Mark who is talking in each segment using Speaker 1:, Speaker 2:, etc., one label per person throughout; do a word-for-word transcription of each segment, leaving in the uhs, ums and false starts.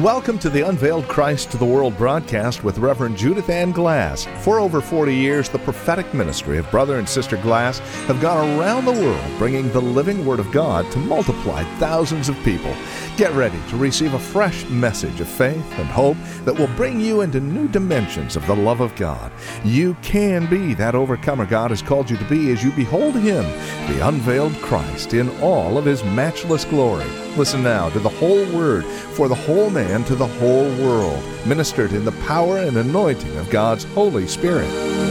Speaker 1: Welcome to the Unveiled Christ to the World broadcast with Reverend Judith Ann Glass. For over forty years, the prophetic ministry of Brother and Sister Glass have gone around the world bringing the living Word of God to multiply thousands of people. Get ready to receive a fresh message of faith and hope that will bring you into new dimensions of the love of God. You can be that overcomer God has called you to be as you behold Him, the unveiled Christ, in all of His matchless glory. Listen now to the whole Word for the whole man to the whole world, ministered in the power and anointing of God's Holy Spirit.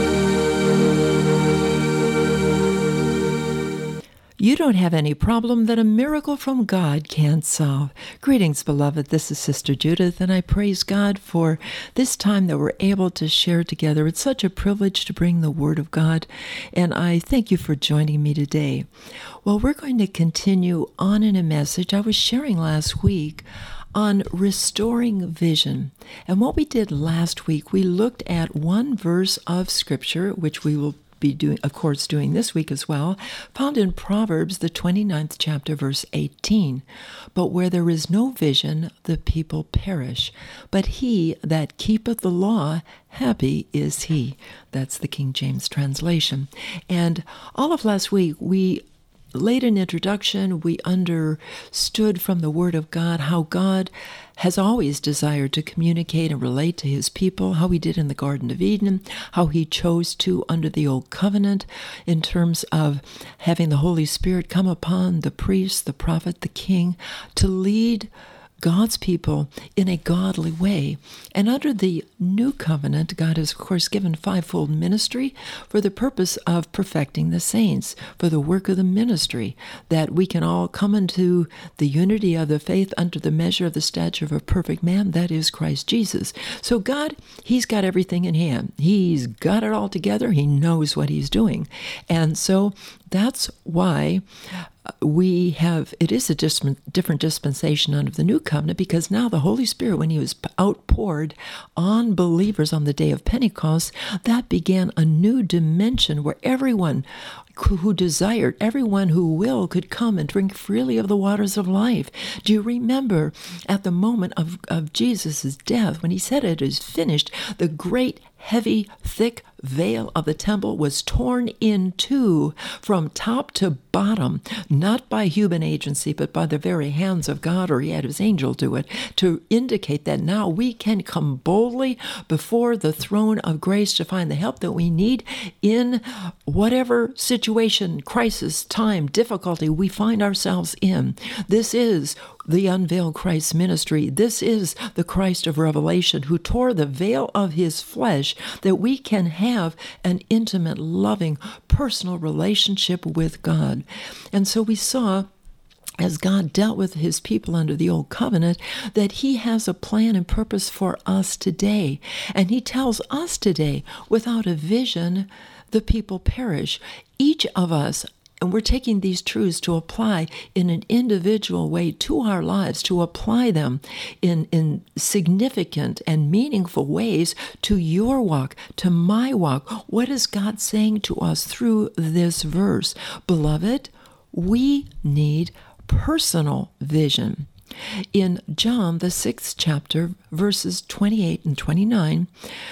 Speaker 2: You don't have any problem that a miracle from God can't solve. Greetings, beloved. This is Sister Judith, and I praise God for this time that we're able to share together. It's such a privilege to bring the Word of God, and I thank you for joining me today. Well, we're going to continue on in a message I was sharing last week on restoring vision. And what we did last week, we looked at one verse of Scripture, which we will be doing, of course, doing this week as well, found in Proverbs, the twenty-ninth chapter, verse eighteen. But where there is no vision, the people perish. But he that keepeth the law, happy is he. That's the King James translation. And all of last week, we laid an introduction. We understood from the Word of God how God has always desired to communicate and relate to His people, how He did in the Garden of Eden, how He chose to under the Old Covenant in terms of having the Holy Spirit come upon the priest, the prophet, the king, to lead God's people in a godly way. And under the new covenant, God has, of course, given fivefold ministry for the purpose of perfecting the saints, for the work of the ministry, that we can all come into the unity of the faith under the measure of the stature of a perfect man, that is Christ Jesus. So God, He's got everything in hand. He's got it all together. He knows what He's doing. And so that's why we have, it is a different dispensation under the new covenant, because now the Holy Spirit, when He was outpoured on believers on the day of Pentecost, that began a new dimension where everyone who desired, everyone who will, could come and drink freely of the waters of life. Do you remember at the moment of, of Jesus' death, when He said it is finished, the great, heavy, thick veil of the temple was torn in two from top to bottom, not by human agency, but by the very hands of God, or He had His angel do it, to indicate that now we can come boldly before the throne of grace to find the help that we need in whatever situation, crisis, time, difficulty we find ourselves in. This is the Unveiled Christ ministry. This is the Christ of Revelation, who tore the veil of His flesh that we can have an intimate, loving, personal relationship with God. And so we saw, as God dealt with His people under the Old Covenant, that He has a plan and purpose for us today. And He tells us today, without a vision, the people perish. Each of us, and we're taking these truths to apply in an individual way to our lives, to apply them in, in significant and meaningful ways to your walk, to my walk. What is God saying to us through this verse? Beloved, we need personal vision. In John, the sixth chapter, verses twenty-eight and twenty-nine,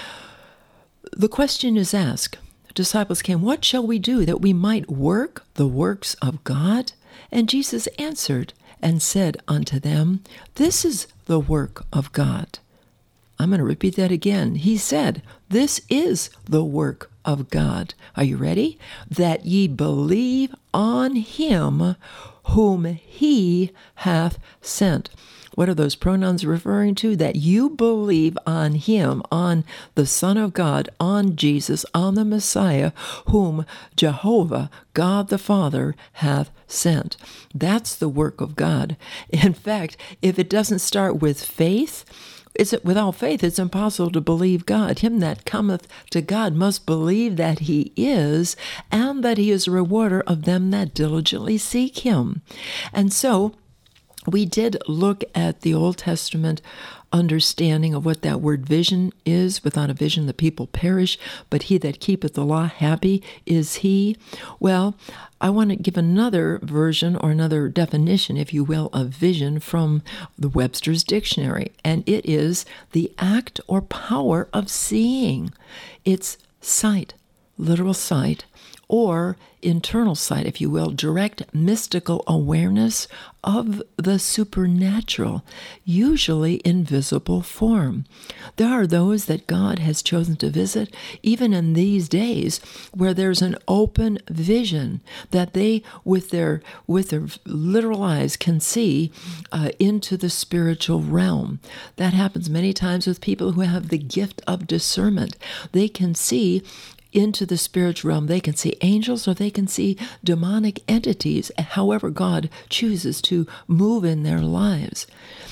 Speaker 2: the question is asked. Disciples came, "What shall we do that we might work the works of God?" And Jesus answered and said unto them, "This is the work of God." I'm going to repeat that again. He said, "This is the work of God." Are you ready? "That ye believe on Him whom He hath sent." What are those pronouns referring to? That you believe on Him, on the Son of God, on Jesus, on the Messiah, whom Jehovah, God the Father, hath sent. That's the work of God. In fact, if it doesn't start with faith, Is it without faith, it's impossible to believe God. Him that cometh to God must believe that He is, and that He is a rewarder of them that diligently seek Him. And so, we did look at the Old Testament understanding of what that word vision is. Without a vision, the people perish, but he that keepeth the law, happy is he. Well, I want to give another version or another definition, if you will, of vision from the Webster's Dictionary, and it is the act or power of seeing. It's sight, literal sight, or internal sight, if you will, direct mystical awareness of the supernatural, usually in visible form. There are those that God has chosen to visit, even in these days, where there's an open vision that they, with their with their literal eyes, can see uh, into the spiritual realm. That happens many times with people who have the gift of discernment. They can see into the spiritual realm. They can see angels or they can see demonic entities, however God chooses to move in their lives.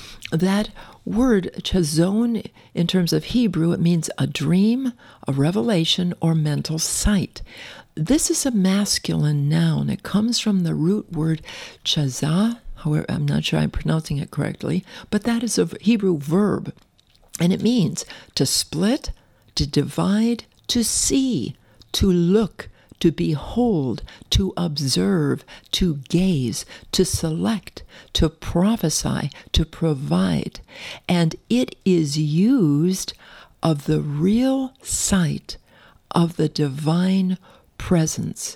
Speaker 2: That word chazon, in terms of Hebrew, it means a dream, a revelation, or mental sight. This is a masculine noun. It comes from the root word chazah. However, I'm not sure I'm pronouncing it correctly, but that is a Hebrew verb, and it means to split, to divide, to see, to look, to behold, to observe, to gaze, to select, to prophesy, to provide. And it is used of the real sight of the divine presence.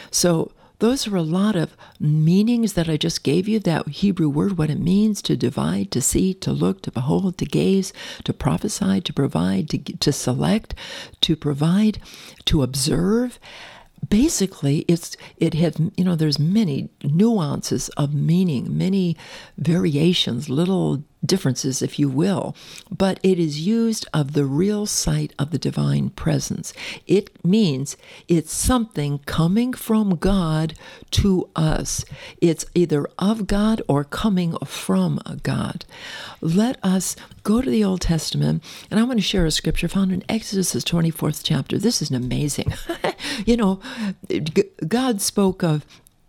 Speaker 2: So those are a lot of meanings that I just gave you, that Hebrew word, what it means to divide, to see, to look, to behold, to gaze, to prophesy, to provide, to, to select, to provide, to observe. Basically, it's it has, you know, there's many nuances of meaning, many variations, little differences, if you will, but it is used of the real sight of the divine presence. It means it's something coming from God to us. It's either of God or coming from God. Let us go to the Old Testament, and I want to share a scripture found in Exodus, the twenty-fourth chapter. This is amazing. You know, God spoke of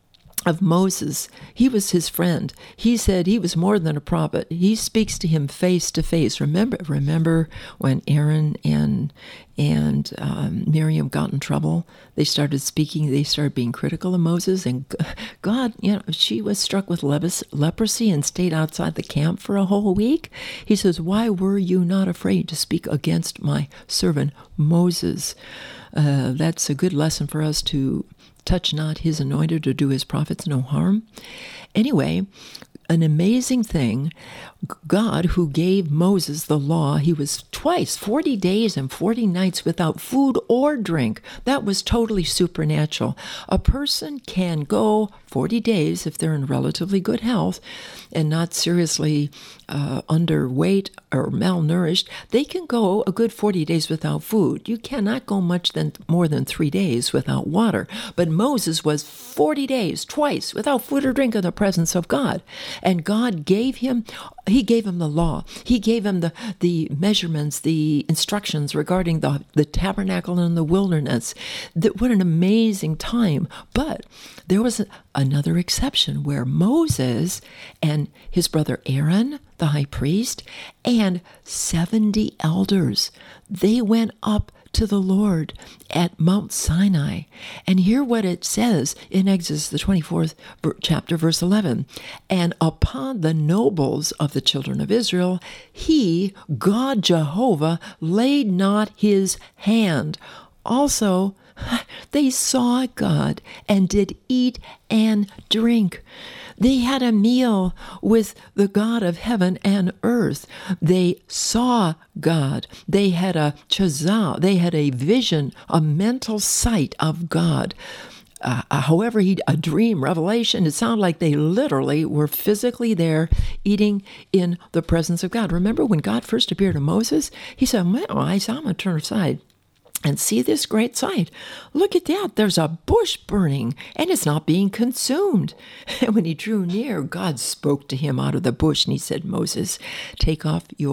Speaker 2: of Moses. He was his friend. He said he was more than a prophet. He speaks to him face to face. Remember, remember when Aaron and and um, Miriam got in trouble? They started speaking. They started being critical of Moses, and God, you know, she was struck with leprosy and stayed outside the camp for a whole week. He says, "Why were you not afraid to speak against my servant Moses?" Uh, that's a good lesson for us to touch not his anointed or do his prophets no harm. Anyway, an amazing thing, God, who gave Moses the law, he was twice, forty days and forty nights without food or drink. That was totally supernatural. A person can go forty days, if they're in relatively good health and not seriously uh, underweight or malnourished, they can go a good forty days without food. You cannot go much than more than three days without water. But Moses was forty days, twice, without food or drink in the presence of God. And God gave him, he gave him the law. He gave him the, the measurements, the instructions regarding the, the tabernacle in the wilderness. That, what an amazing time. But there was a, another exception where Moses and his brother Aaron, the high priest, and seventy elders, they went up to the Lord at Mount Sinai. And hear what it says in Exodus, the twenty-fourth chapter, verse eleven. And upon the nobles of the children of Israel, he, God Jehovah, laid not his hand. Also, they saw God and did eat and drink. They had a meal with the God of heaven and earth. They saw God. They had a chazah. They had a vision, a mental sight of God. Uh, however, he a dream, revelation. It sounded like they literally were physically there eating in the presence of God. Remember when God first appeared to Moses? He said, well, I saw him turn aside and see this great sight. Look at that. There's a bush burning, and it's not being consumed. And when he drew near, God spoke to him out of the bush, and he said, Moses, take off your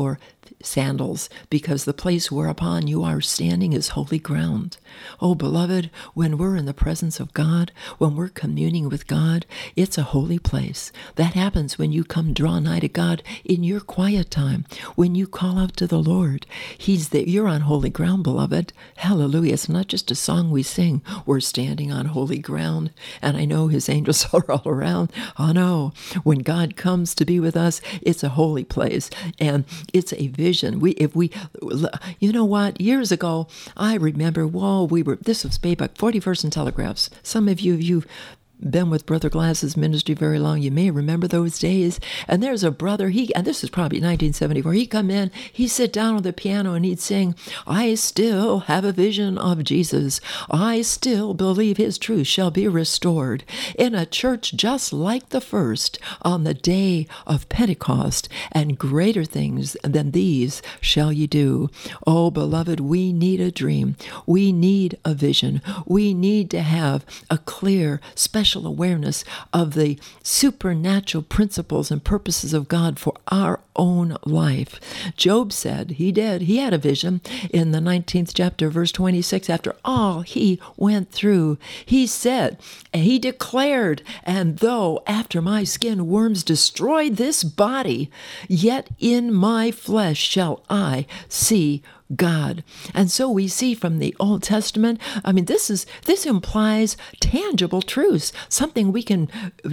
Speaker 2: sandals, because the place whereupon you are standing is holy ground. Oh, beloved, when we're in the presence of God, when we're communing with God, it's a holy place. That happens when you come draw nigh to God in your quiet time, when you call out to the Lord. He's there. You're on holy ground, beloved. Hallelujah. It's not just a song we sing. We're standing on holy ground, and I know his angels are all around. Oh, no. When God comes to be with us, it's a holy place, and it's a vision. We, if we, you know what? Years ago, I remember, whoa, we were, this was way back, forty-first and Telegraphs. Some of you, you've been with Brother Glass's ministry very long. You may remember those days. And there's a brother, he, and this is probably nineteen seventy-four, he'd come in, he'd sit down on the piano and he'd sing, I still have a vision of Jesus. I still believe his truth shall be restored. In a church just like the first on the day of Pentecost, and greater things than these shall ye do. Oh, beloved, we need a dream. We need a vision. We need to have a clear, special awareness of the supernatural principles and purposes of God for our own life. Job said, he did, he had a vision in the nineteenth chapter, verse twenty-six, after all he went through. He said, and he declared, and though after my skin worms destroyed this body, yet in my flesh shall I see God. And so we see from the Old Testament, I mean, this is this implies tangible truths, something we can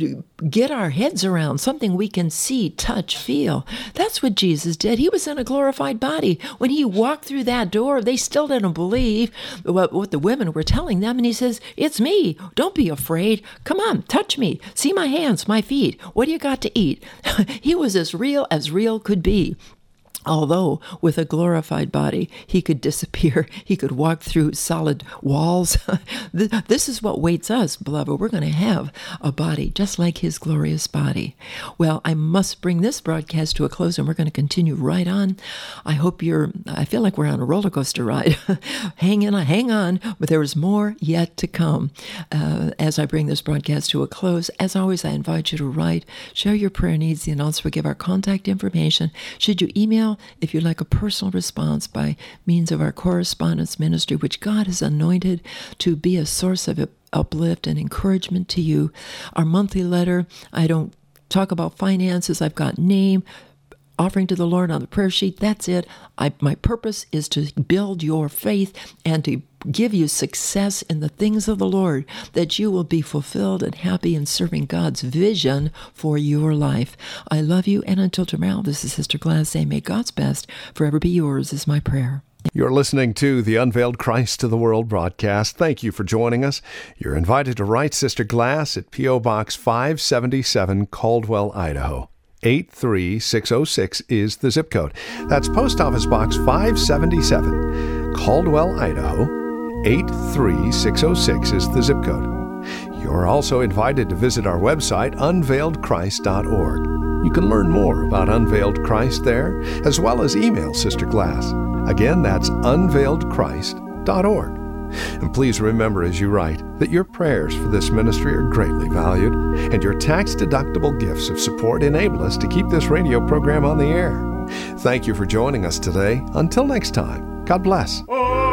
Speaker 2: get our heads around, something we can see, touch, feel. That's what Jesus did. He was in a glorified body. When he walked through that door, they still didn't believe what, what the women were telling them. And he says, it's me. Don't be afraid. Come on, touch me. See my hands, my feet. What do you got to eat? He was as real as real could be. Although with a glorified body, he could disappear. He could walk through solid walls. This is what waits us, beloved. We're going to have a body just like his glorious body. Well, I must bring this broadcast to a close, and we're going to continue right on. I hope you're, I feel like we're on a roller coaster ride. hang in, hang on, but there is more yet to come. Uh, as I bring this broadcast to a close, as always, I invite you to write, share your prayer needs, and also give our contact information. Should you email, if you'd like a personal response by means of our correspondence ministry, which God has anointed to be a source of uplift and encouragement to you. Our monthly letter, I don't talk about finances. I've got name, offering to the Lord on the prayer sheet. That's it. I, my purpose is to build your faith and to give you success in the things of the Lord, that you will be fulfilled and happy in serving God's vision for your life. I love you, and until tomorrow, this is Sister Glass saying, may God's best forever be yours is my prayer.
Speaker 1: You're listening to the Unveiled Christ to the World broadcast. Thank you for joining us. You're invited to write Sister Glass at P O. Box five seventy-seven, Caldwell, Idaho. eight three six oh six is the zip code. That's Post Office Box five seventy-seven, Caldwell, Idaho. eight three six oh six is the zip code. You're also invited to visit our website, unveiled christ dot org. You can learn more about Unveiled Christ there, as well as email Sister Glass. Again, that's unveiled christ dot org. And please remember as you write that your prayers for this ministry are greatly valued, and your tax-deductible gifts of support enable us to keep this radio program on the air. Thank you for joining us today. Until next time, God bless.